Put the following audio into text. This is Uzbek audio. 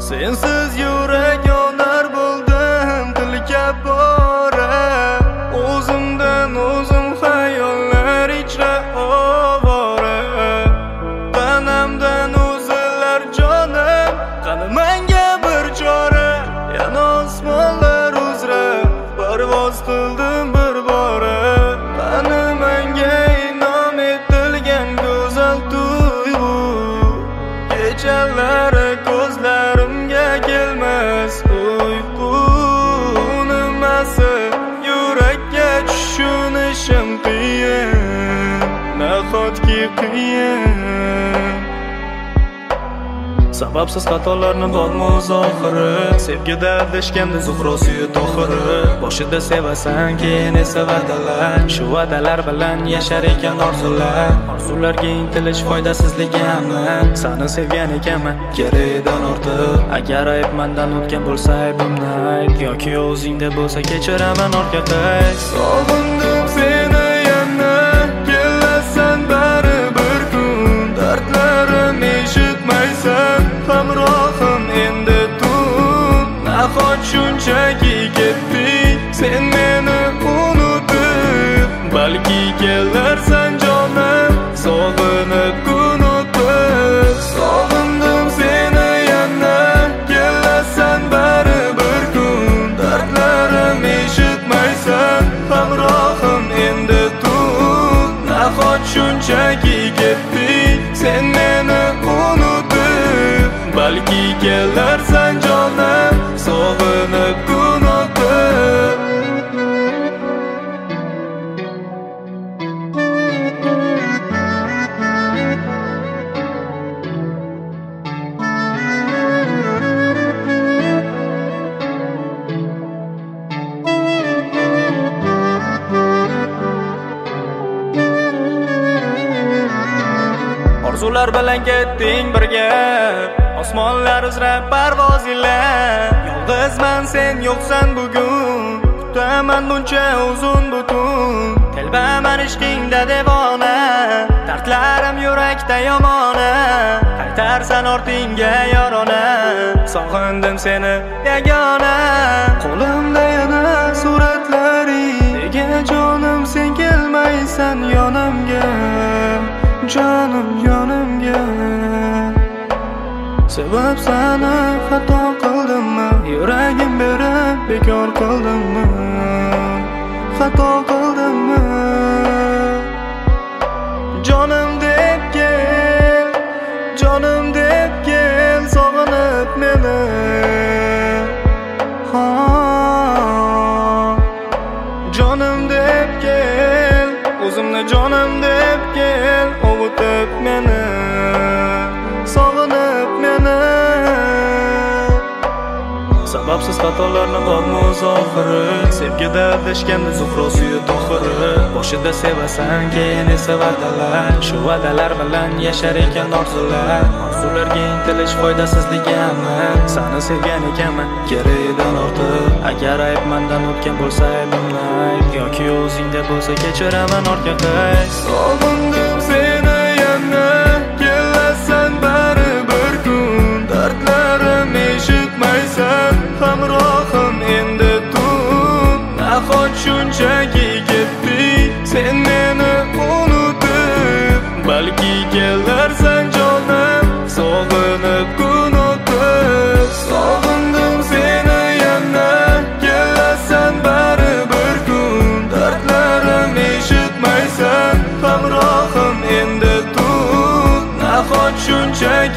Sensiz yurak yonar bo'ldim tilga bora. O'zimdan o'zim xayollar ichra ovora. Tanamdan o'zilar jonim, qani menga bir chora. Yana osmonlar uzra parvoz qildim bir bora. Qani menga inom etilgan go'zal tuyg'u. Kechalari ko'zlarimga kelmas uyqu. Nimasi yurakka tushunishim qiyin, nahotki qiyin. Sababsiz xatolarni bodmi o'z oxiri. Sevgida aldashganda zuhrosi to'xiri. Boshida sevasan, keyin esa va'dalar. Shu va'dalar bilan yashar ekan orzular. Orzularga intilish foydasizligi aniq. Seni sevgan ekanman kerakdan ortiq. Agar ayb mendan o'tgan bo'lsa aybimni ayt, yoki o'zingda bo'lsa kechiraman orqa qay. Sog'indim seni yana, kelasan baribir kun. Dardlarim eshitmaysan, hamrohim endi tun. Nahot shunchaki ketding sen meni unutib. Balki kelarsan jonim, sog'inib kun o'tib. Sog'indim seni yana, kelasan baribir kun. Dardlarim eshitmaysan, hamrohim endi tun. Nahot shunchaki ketding sen meni unutib. Balki kelarsan jonim, sog'inib kun o'tib. Orzular bilan ketding birga, osmonlar uzra parvoz ila. Yolg'izman sen yo'qsan bugun, kutaman buncha uzun butun. Telbaman ishqingda devona, dardlarim yurakda yomona. Qaytarsan ortingga yorona, sog'indim seni yagona. Qo'limda yana suratlaring, nega jonim sen kelmaysan yonimga, jonim yonimga. Sebab seni xato qildimmi, yuragim berib bekor qildimmi, xato qildimmi? Jonim deb kel, jonim deb kel, sog'inib meni. Jonim deb kel, o'zimni jonim deb kel, ovutib meni, sog'inib meni. Sababsiz xatolarni bodmi o'z oxiri. Sevgida aldashganda zuhrosi to'xiri. Boshida sevasan, keyin esa va'dalar. Shu va'dalar bilan yashar ekan orzular. Orzularga intilish foydasizligi aniq. Seni sevgan ekanman kerakdan ortiq. Agar ayb mendan o'tgan bo'lsa aybimni ayt, yoki o'zingda bo'lsa kechiraman orqa qay. Sog'indim seni yana, kelasan baribir kun. Dardlarim eshitmaysan, hamrohim endi tun. Nahot shunchaki ketding sen meni unutib. Balki kelarsan jonim, sog'inib kun o'tib. Sog'indim seni yana, kelasan baribir kun. Dardlarim eshitmaysan, hamrohim endi tun. Nahot shunchaki